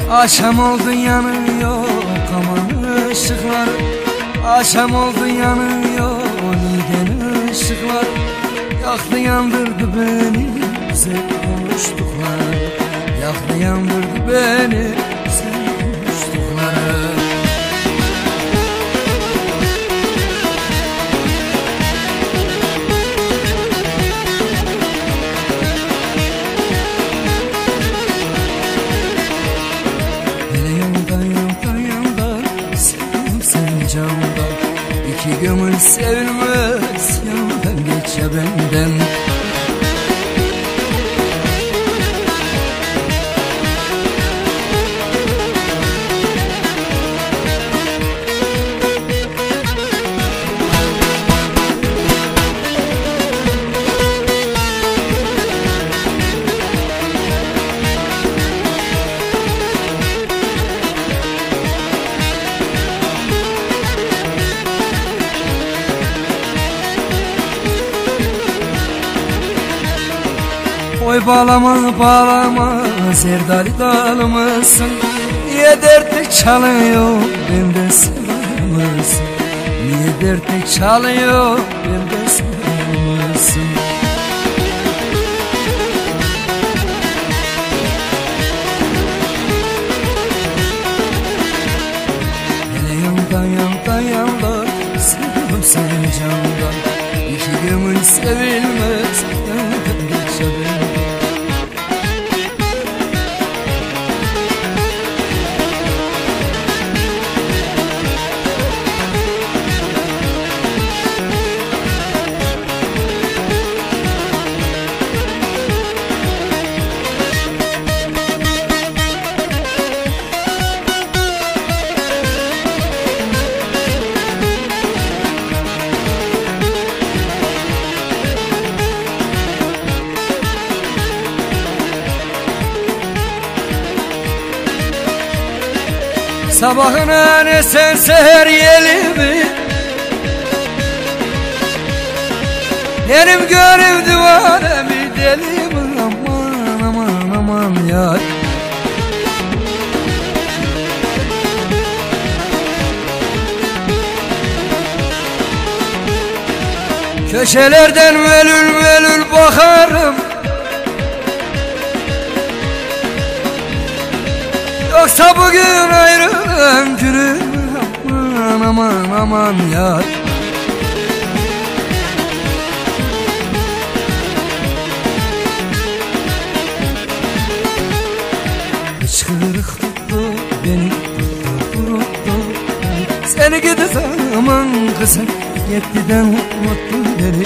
Akşam oldu yanıyor kaman ışıklar. Akşam oldu yanıyor niden ışıklar. Yaktı yandırdı beni güzel konuştuklar. Yaktı yandırdı beni güzel konuştuklar. İki gönül sevilmez yandan geç ya benden. Oy bağlama bağlama sevdali dalımısın. Niye dertli çalıyor bende sevmezsin. Niye dertli çalıyor bende sevmezsin. Hele yandan yandan seviyorum seni candan. İki gönül sevilmez yandan geç ya benden. Sabahına ne sen seher yelimi. Benim gönlüm divane bir deli mi? Aman aman aman yar. Köşelerden velül velül bakarım. Yoksa bugün ayrılan günüm. Aman aman aman yar. Hıçkırık tuttu beni, tuttu beni. Seni gidi zaman kızım yettiden unuttu beni.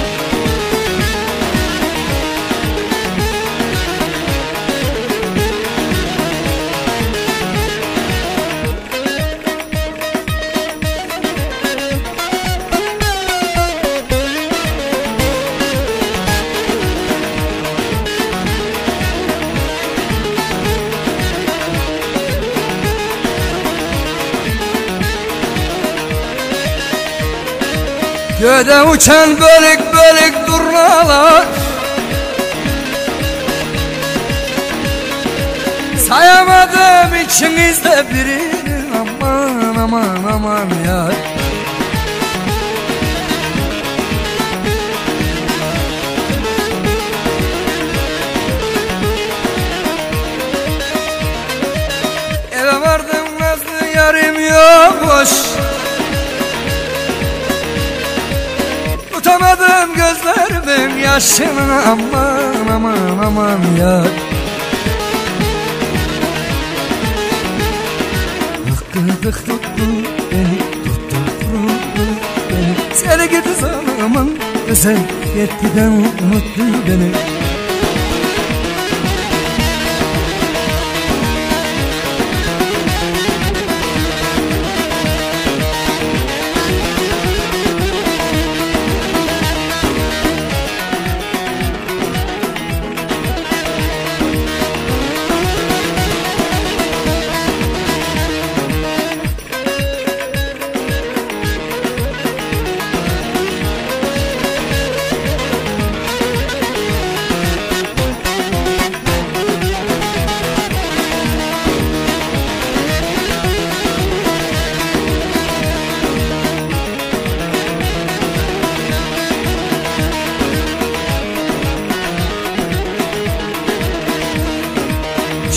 Göğde uçan bölük bölük durnalar. Sayamadım içinizde birini. Aman aman aman yar. Eve vardım nazlı yarim yokmuş. Tutamadım gözlerimin yaşını. Aman aman aman yar. Hakkıdık tuttu beni, tuttu beni. Seni gidi zaman sen yettiden unuttu beni.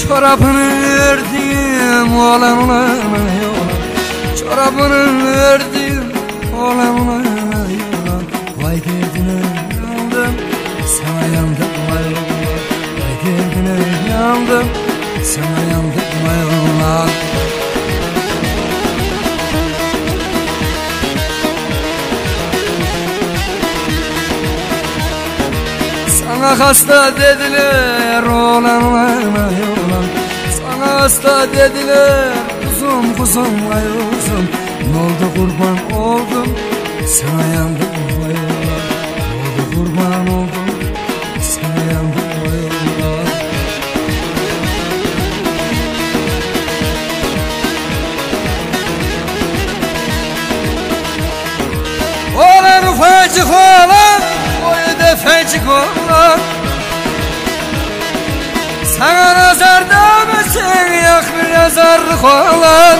Çorabını verdim olan olana yola, çorabını verdim olan olana yola. Vay derdine yandım, sana yandım vay yola. Vay derdine yandım, sana yandım vay yola. Sana hasta dediler olan olana yola, sana hasta dediler kuzum kuzum vay kuzum. N'oldu kurban oldum, sana yandım vay yola. N'oldu kurban oldum, sana yandım vay yola. Olan ufacık olan, boyu defecik olan. Sana nazar değmesin, yak bir nazarlık olan.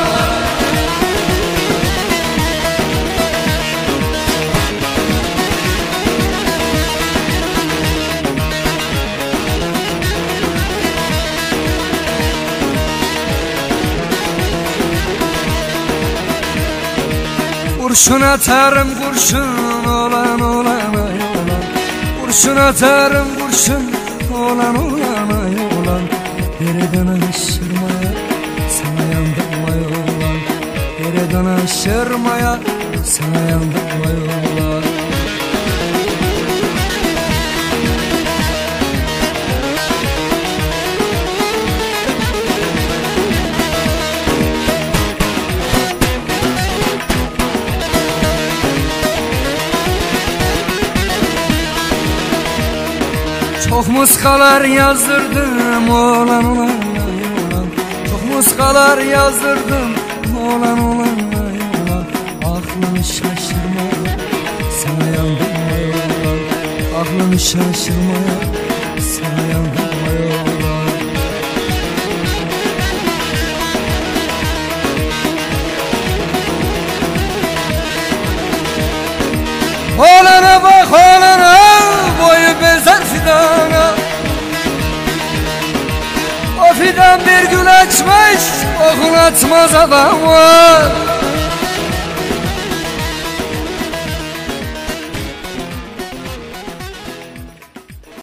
Kurşun atarım kurşun olan olana yolan. Kurşun atarım kurşun olan olana yolan. Yerden aşırmaya sana yandım vay yolan. Yerden aşırmaya sana yandım vay yolan. Çok muskalar yazdırdım olan olana yolan. Çok muskalar yazdırdım olan olana yolan. Aklını şaşırmaya sana yandım vay yolan. Aklını şaşırmaya sana yandım vay yolan. Olana bak olana, boyu benzer fidana. O fidan bir gül açmış, okun atmaz adama.